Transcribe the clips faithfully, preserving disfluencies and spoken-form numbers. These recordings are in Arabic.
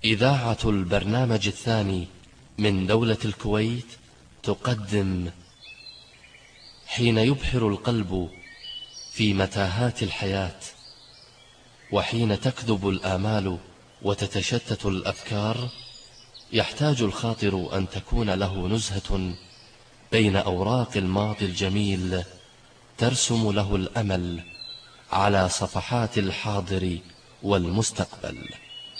إذاعة البرنامج الثاني من دولة الكويت تقدم حين يبحر القلب في متاهات الحياة، وحين تكذب الآمال وتتشتت الأفكار، يحتاج الخاطر أن تكون له نزهة بين أوراق الماضي الجميل ترسم له الأمل على صفحات الحاضر والمستقبل.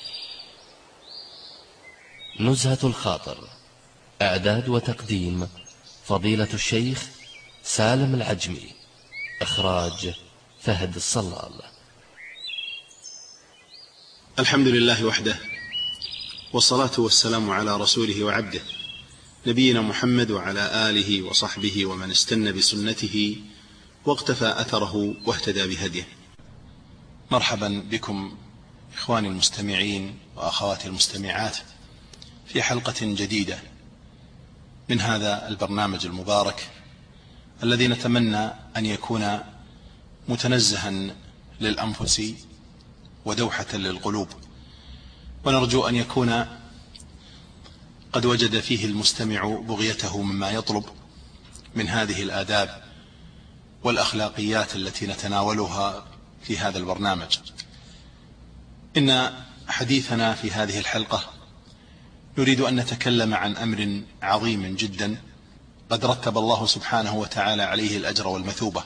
نزهة الخاطر، إعداد وتقديم فضيلة الشيخ سالم العجمي، إخراج فهد الصلال. الحمد لله وحده، والصلاة والسلام على رسوله وعبده نبينا محمد وعلى آله وصحبه ومن استنى بسنته واقتفى أثره واهتدى بهديه. مرحبا بكم إخواني المستمعين وأخواتي المستمعات في حلقة جديدة من هذا البرنامج المبارك الذي نتمنى أن يكون متنزها للأنفس ودوحة للقلوب، ونرجو أن يكون قد وجد فيه المستمع بغيته مما يطلب من هذه الآداب والأخلاقيات التي نتناولها في هذا البرنامج. إن حديثنا في هذه الحلقة نريد أن نتكلم عن أمر عظيم جدا قد رتب الله سبحانه وتعالى عليه الأجر والمثوبة،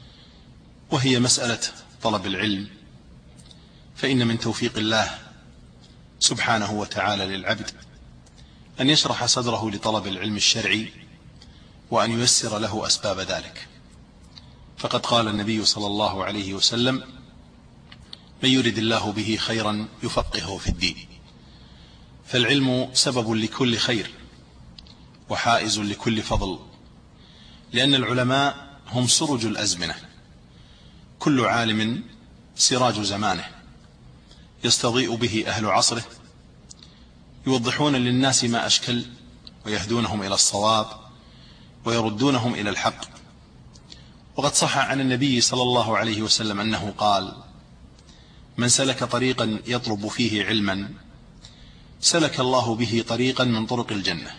وهي مسألة طلب العلم. فإن من توفيق الله سبحانه وتعالى للعبد أن يشرح صدره لطلب العلم الشرعي وأن ييسر له أسباب ذلك. فقد قال النبي صلى الله عليه وسلم: من يرد الله به خيرا يفقهه في الدين. فالعلم سبب لكل خير وحائز لكل فضل، لأن العلماء هم سرج الأزمنة، كل عالم سراج زمانه يستضيء به أهل عصره، يوضحون للناس ما أشكل ويهدونهم إلى الصواب ويردونهم إلى الحق. وقد صح عن النبي صلى الله عليه وسلم أنه قال: من سلك طريقا يطلب فيه علما سلك الله به طريقا من طرق الجنة،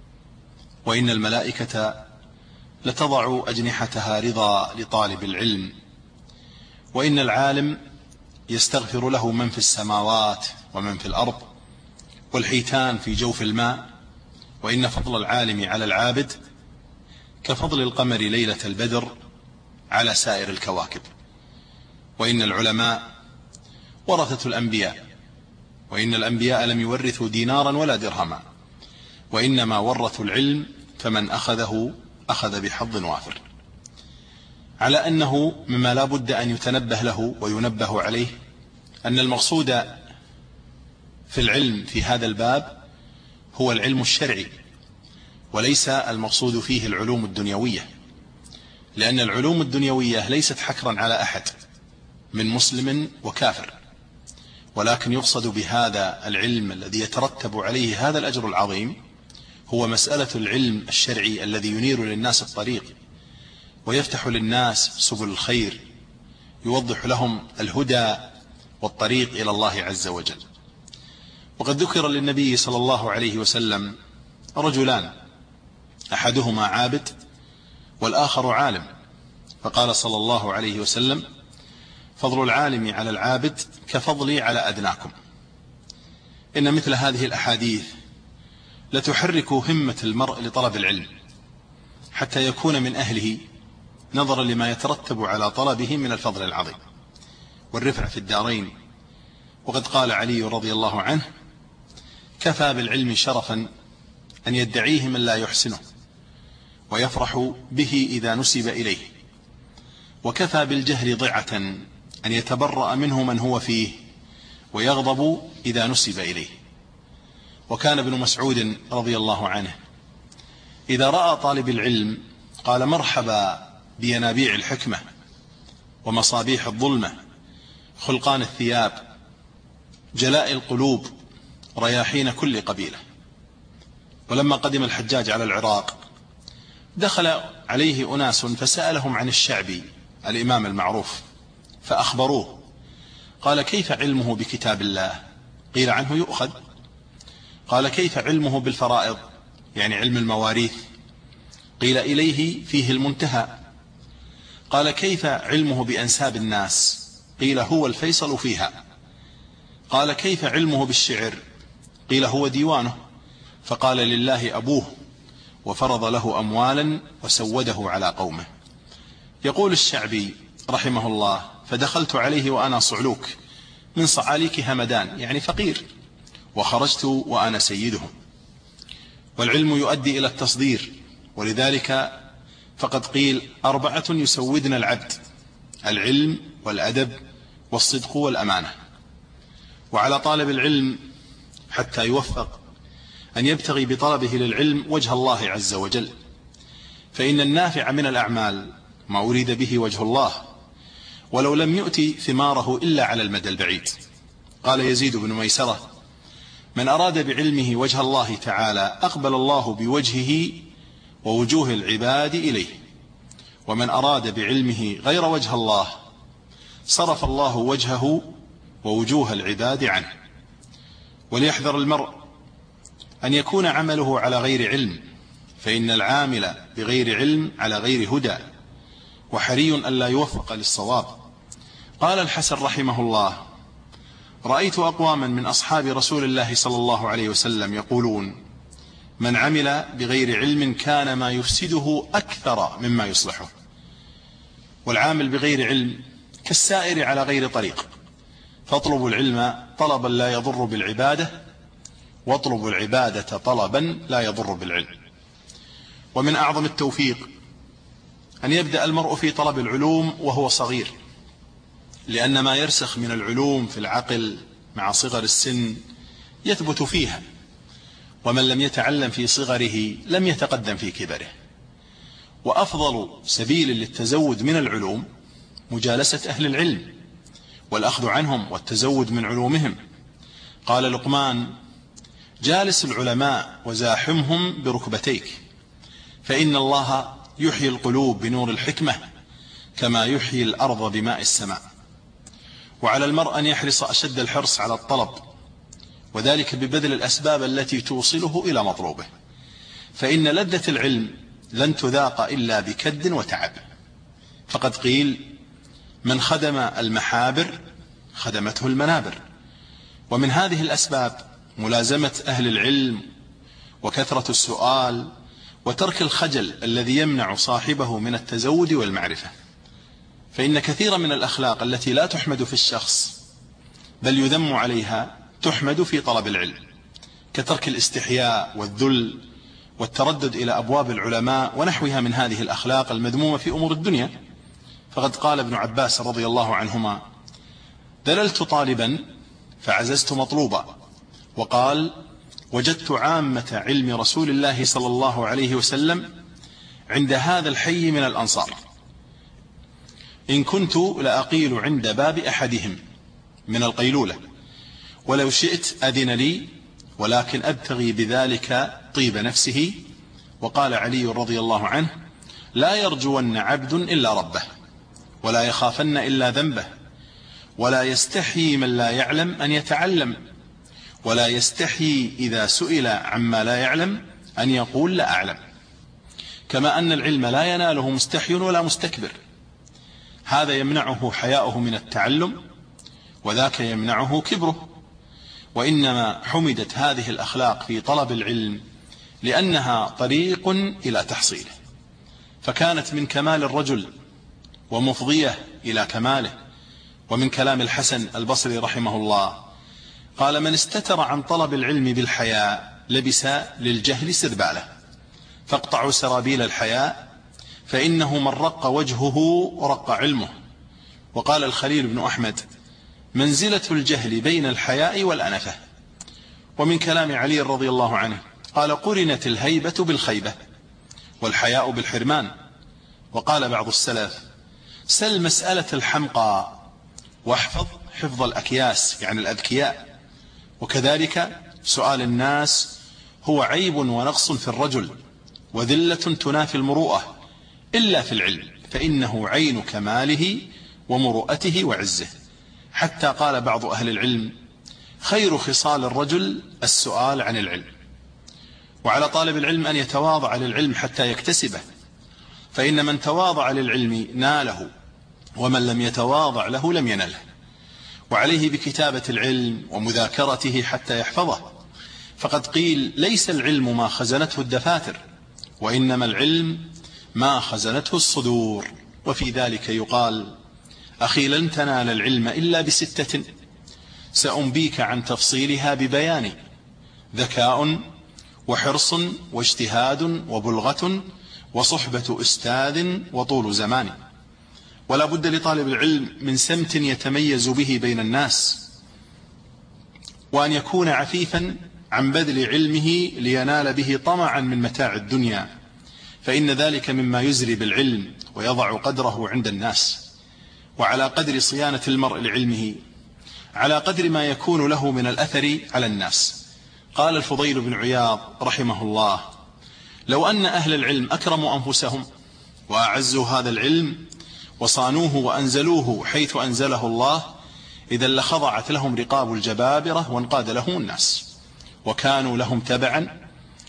وإن الملائكة لتضع أجنحتها رضا لطالب العلم، وإن العالم يستغفر له من في السماوات ومن في الأرض والحيتان في جوف الماء، وإن فضل العالم على العابد كفضل القمر ليلة البدر على سائر الكواكب، وإن العلماء ورثة الأنبياء، وإن الأنبياء لم يورثوا دينارا ولا درهما، وإنما ورثوا العلم فمن أخذه أخذ بحظ وافر. على أنه مما لا بد أن يتنبه له وينبه عليه أن المقصود في العلم في هذا الباب هو العلم الشرعي، وليس المقصود فيه العلوم الدنيوية، لأن العلوم الدنيوية ليست حكرا على أحد من مسلم وكافر، ولكن يقصد بهذا العلم الذي يترتب عليه هذا الأجر العظيم هو مسألة العلم الشرعي الذي ينير للناس الطريق ويفتح للناس سبل الخير، يوضح لهم الهدى والطريق إلى الله عز وجل. وقد ذكر للنبي صلى الله عليه وسلم رجلان، أحدهما عابد والآخر عالم، فقال صلى الله عليه وسلم: فضل العالم على العابد كفضلي على أدناكم. إن مثل هذه الأحاديث لتحرك همة المرء لطلب العلم حتى يكون من أهله، نظرا لما يترتب على طلبه من الفضل العظيم والرفع في الدارين. وقد قال علي رضي الله عنه: كفى بالعلم شرفا أن يدعيه من لا يحسنه ويفرح به إذا نسب إليه، وكفى بالجهل ضعة أن يتبرأ منه من هو فيه ويغضب إذا نسب إليه. وكان ابن مسعود رضي الله عنه إذا رأى طالب العلم قال: مرحبا بينابيع الحكمة ومصابيح الظلمة، خلقان الثياب، جلاء القلوب، رياحين كل قبيلة. ولما قدم الحجاج على العراق دخل عليه أناس فسألهم عن الشعبي الإمام المعروف فأخبروه، قال: كيف علمه بكتاب الله؟ قيل عنه يؤخذ قال كيف علمه بالفرائض يعني علم المواريث؟ قيل إليه فيه المنتهى. قال كيف علمه بأنساب الناس؟ قيل هو الفيصل فيها. قال كيف علمه بالشعر؟ قيل هو ديوانه. فقال لله أبوه وفرض له أموالا وسوده على قومه. يقول الشعبي رحمه الله: فدخلت عليه وأنا صعلوك من صعاليك همدان، يعني فقير، وخرجت وأنا سيده. والعلم يؤدي إلى التصدير، ولذلك فقد قيل أربعة يسودن العبد: العلم والأدب والصدق والأمانة. وعلى طالب العلم حتى يوفق أن يبتغي بطلبه للعلم وجه الله عز وجل، فإن النافع من الأعمال ما أريد به وجه الله، ولو لم يؤتي ثماره إلا على المدى البعيد. قال يزيد بن ميسرة: من أراد بعلمه وجه الله تعالى أقبل الله بوجهه ووجوه العباد إليه، ومن أراد بعلمه غير وجه الله صرف الله وجهه ووجوه العباد عنه. وليحذر المرء أن يكون عمله على غير علم، فإن العامل بغير علم على غير هدى، وحري أن لا يوفق للصواب. قال الحسن رحمه الله: رأيت أقواما من أصحاب رسول الله صلى الله عليه وسلم يقولون: من عمل بغير علم كان ما يفسده أكثر مما يصلحه. والعامل بغير علم كالسائر على غير طريق، فاطلبوا العلم طلبا لا يضر بالعبادة، واطلبوا العبادة طلبا لا يضر بالعلم. ومن أعظم التوفيق أن يبدأ المرء في طلب العلوم وهو صغير، لأن ما يرسخ من العلوم في العقل مع صغر السن يثبت فيها، ومن لم يتعلم في صغره لم يتقدم في كبره. وأفضل سبيل للتزود من العلوم مجالسة أهل العلم والأخذ عنهم والتزود من علومهم. قال لقمان: جالس العلماء وزاحمهم بركبتيك، فإن الله يحيي القلوب بنور الحكمة كما يحيي الأرض بماء السماء. وعلى المرء أن يحرص أشد الحرص على الطلب، وذلك ببذل الأسباب التي توصله إلى مطلوبه، فإن لذة العلم لن تذاق إلا بكد وتعب. فقد قيل: من خدم المحابر خدمته المنابر. ومن هذه الأسباب ملازمة أهل العلم وكثرة السؤال وترك الخجل الذي يمنع صاحبه من التزود والمعرفة. فإن كثيرا من الأخلاق التي لا تحمد في الشخص بل يذم عليها تحمد في طلب العلم، كترك الاستحياء والذل والتردد إلى أبواب العلماء ونحوها من هذه الأخلاق المذمومة في أمور الدنيا. فقد قال ابن عباس رضي الله عنهما: دللت طالبا فعززت مطلوبا. وقال: وجدت عامة علم رسول الله صلى الله عليه وسلم عند هذا الحي من الأنصار، إن كنت لأقيل عند باب أحدهم من القيلولة، ولو شئت أذن لي، ولكن أبتغي بذلك طيب نفسه. وقال علي رضي الله عنه: لا يرجون عبد إلا ربه، ولا يخافن إلا ذنبه، ولا يستحيي من لا يعلم أن يتعلم، ولا يستحيي إذا سئل عما لا يعلم أن يقول لا أعلم. كما أن العلم لا يناله مستحي ولا مستكبر، هذا يمنعه حياؤه من التعلم، وذاك يمنعه كبره. وإنما حمدت هذه الأخلاق في طلب العلم لأنها طريق إلى تحصيله، فكانت من كمال الرجل ومفضية إلى كماله. ومن كلام الحسن البصري رحمه الله قال: من استتر عن طلب العلم بالحياء لبس للجهل سرباله، فاقطعوا سرابيل الحياء، فإنه من رق وجهه رق علمه. وقال الخليل بن أحمد: منزلة الجهل بين الحياء والأنفة. ومن كلام علي رضي الله عنه قال: قرنت الهيبة بالخيبة والحياء بالحرمان. وقال بعض السلف: سل مسألة الحمقى واحفظ حفظ الأكياس، يعني الأذكياء. وكذلك سؤال الناس هو عيب ونقص في الرجل وذلة تنافي المروءة، إلا في العلم فإنه عين كماله ومروءته وعزه. حتى قال بعض أهل العلم: خير خصال الرجل السؤال عن العلم، وعلى طالب العلم أن يتواضع للعلم حتى يكتسبه، فإن من تواضع للعلم ناله، ومن لم يتواضع له لم ينله. وعليه بكتابة العلم ومذاكرته حتى يحفظه، فقد قيل ليس العلم ما خزنته الدفاتر، وإنما العلم ما خزنته الصدور. وفي ذلك يقال: أخي لن تنال العلم إلا بستة سأنبيك عن تفصيلها ببيان: ذكاء وحرص واجتهاد وبلغة وصحبة أستاذ وطول زمان. ولا بد لطالب العلم من سمت يتميز به بين الناس، وأن يكون عفيفا عن بذل علمه لينال به طمعا من متاع الدنيا، فإن ذلك مما يزري بالعلم ويضع قدره عند الناس. وعلى قدر صيانة المرء لعلمه على قدر ما يكون له من الأثر على الناس. قال الفضيل بن عياض رحمه الله: لو أن أهل العلم أكرموا أنفسهم وأعزوا هذا العلم وصانوه وأنزلوه حيث أنزله الله، إذا لخضعت لهم رقاب الجبابرة وانقاد لهم الناس وكانوا لهم تبعا،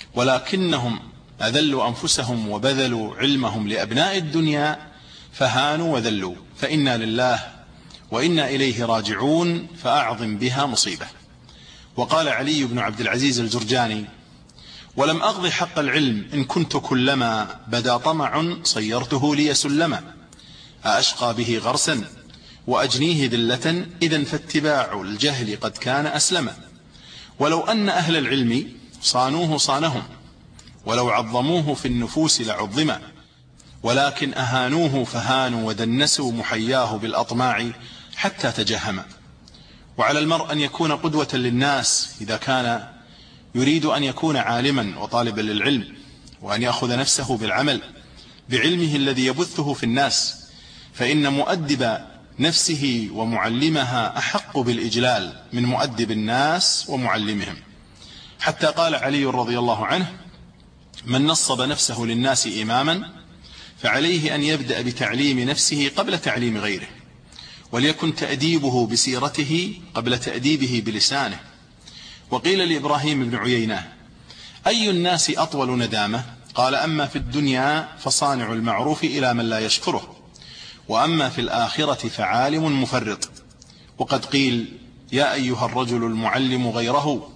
ولكنهم أذلوا أنفسهم وبذلوا علمهم لأبناء الدنيا فهانوا وذلوا، فإنا لله وإنا إليه راجعون، فأعظم بها مصيبة. وقال علي بن عبد العزيز الجرجاني: ولم أقض حق العلم إن كنت كلما بدا طمع صيرته لي سلما، أأشقى به غرسا وأجنيه ذلة، إذن فاتباع الجهل قد كان أسلما. ولو أن أهل العلم صانوه صانهم، ولو عظموه في النفوس لعظما، ولكن أهانوه فهانوا ودنسوا محياه بالأطماع حتى تجهما. وعلى المرء أن يكون قدوة للناس إذا كان يريد أن يكون عالما وطالبا للعلم، وأن يأخذ نفسه بالعمل بعلمه الذي يبثه في الناس، فإن مؤدب نفسه ومعلمها أحق بالإجلال من مؤدب الناس ومعلمهم. حتى قال علي رضي الله عنه: من نصب نفسه للناس إماما فعليه أن يبدأ بتعليم نفسه قبل تعليم غيره، وليكن تأديبه بسيرته قبل تأديبه بلسانه. وقيل لإبراهيم بن عيينة: أي الناس أطول ندامة؟ قال: أما في الدنيا فصانع المعروف إلى من لا يشكره، وأما في الآخرة فعالم مفرط. وقد قيل: يا أيها الرجل المعلم غيره،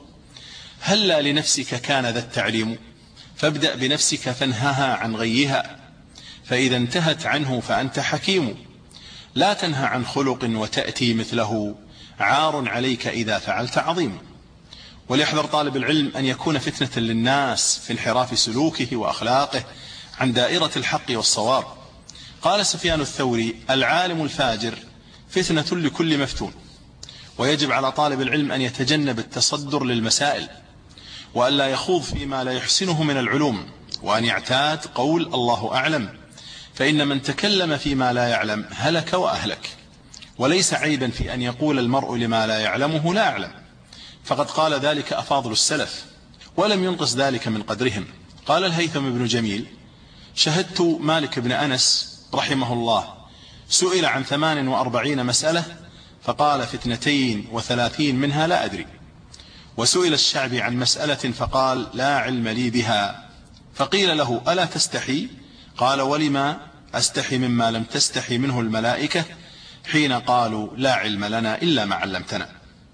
هلا لنفسك كان ذا التعليم، فابدأ بنفسك فانهها عن غيها، فإذا انتهت عنه فأنت حكيم. لا تنهى عن خلق وتأتي مثله، عار عليك إذا فعلت عظيم. وليحذر طالب العلم أن يكون فتنة للناس في انحراف سلوكه وأخلاقه عن دائرة الحق والصواب. قال سفيان الثوري: العالم الفاجر فتنة لكل مفتون. ويجب على طالب العلم أن يتجنب التصدر للمسائل، وأن لا يخوض فيما لا يحسنه من العلوم، وأن يعتاد قول الله أعلم، فإن من تكلم فيما لا يعلم هلك وأهلك. وليس عيبا في أن يقول المرء لما لا يعلمه لا أعلم، فقد قال ذلك أفاضل السلف ولم ينقص ذلك من قدرهم. قال الهيثم بن جميل: شهدت مالك بن أنس رحمه الله سئل عن ثمان وأربعين مسألة فقال: في اثنتين وثلاثين منها لا أدري. وسئل الشعبي عن مسألة فقال: لا علم لي بها. فقيل له: ألا تستحي؟ قال: ولما أستحي مما لم تستحي منه الملائكة حين قالوا لا علم لنا إلا ما علمتنا.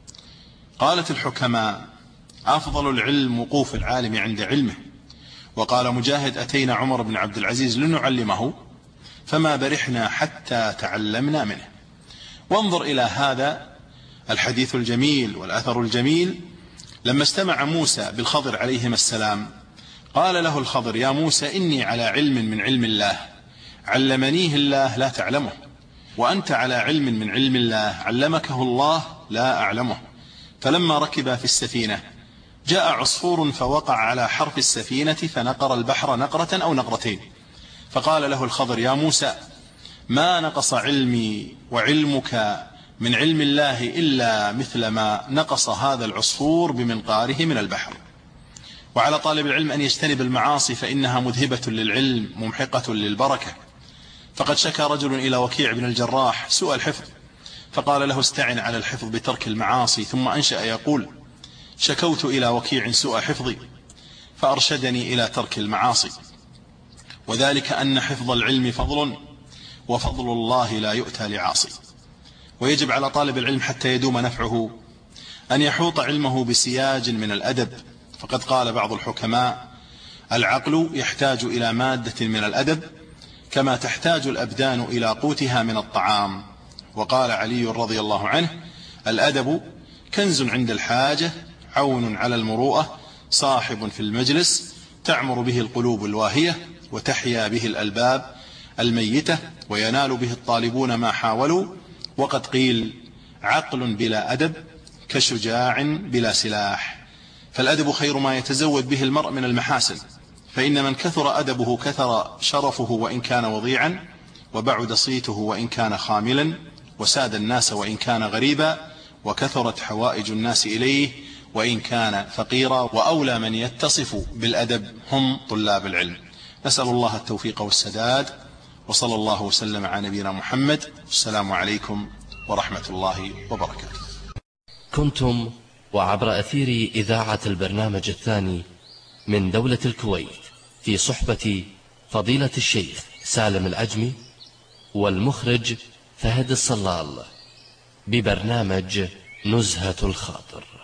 قالت الحكماء: أفضل العلم وقوف العالم عند علمه. وقال مجاهد: أتينا عمر بن عبد العزيز لنعلمه فما برحنا حتى تعلمنا منه. وانظر إلى هذا الحديث الجميل والأثر الجميل لما استمع موسى بالخضر عليهما السلام، قال له الخضر: يا موسى إني على علم من علم الله علمنيه الله لا تعلمه، وأنت على علم من علم الله علمكه الله لا أعلمه. فلما ركبا في السفينة جاء عصفور فوقع على حرف السفينة فنقر البحر نقرة أو نقرتين، فقال له الخضر: يا موسى ما نقص علمي وعلمك من علم الله إلا مثل ما نقص هذا العصفور بمنقاره من البحر. وعلى طالب العلم أن يجتنب المعاصي فإنها مذهبة للعلم ممحقة للبركة. فقد شكى رجل إلى وكيع بن الجراح سوء الحفظ، فقال له استعن على الحفظ بترك المعاصي، ثم أنشأ يقول شكوت إلى وكيع سوء حفظي فأرشدني إلى ترك المعاصي، وذلك أن حفظ العلم فضل، وفضل الله لا يؤتى لعاصي. ويجب على طالب العلم حتى يدوم نفعه أن يحوط علمه بسياج من الأدب، فقد قال بعض الحكماء العقل يحتاج إلى مادة من الأدب كما تحتاج الأبدان إلى قوتها من الطعام. وقال علي رضي الله عنه الأدب كنز عند الحاجة، عون على المروءة، صاحب في المجلس، تعمر به القلوب الواهية، وتحيا به الألباب الميتة، وينال به الطالبون ما حاولوا. وقد قيل عقل بلا أدب كشجاع بلا سلاح. فالأدب خير ما يتزود به المرء من المحاسن، فإن من كثر أدبه كثر شرفه وإن كان وضيعا، وبعد صيته وإن كان خاملا، وساد الناس وإن كان غريبا، وكثرت حوائج الناس إليه وإن كان فقيرا. وأولى من يتصف بالأدب هم طلاب العلم. نسأل الله التوفيق والسداد، وصلى الله وسلم على نبينا محمد. السلام عليكم ورحمة الله وبركاته. كنتم وعبر أثير إذاعة البرنامج الثاني من دولة الكويت في صحبة فضيلة الشيخ سالم العجمي والمخرج فهد الصلال ببرنامج نزهة الخاطر.